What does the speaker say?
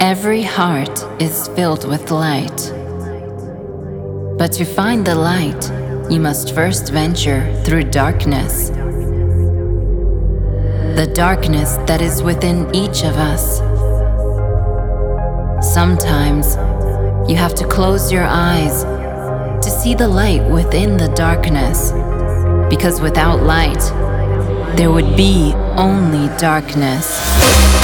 Every heart is filled with light. But to find the light, you must first venture through darkness. The darkness that is within each of us. Sometimes you have to close your eyes to see the light within the darkness, because without light, there would be only darkness.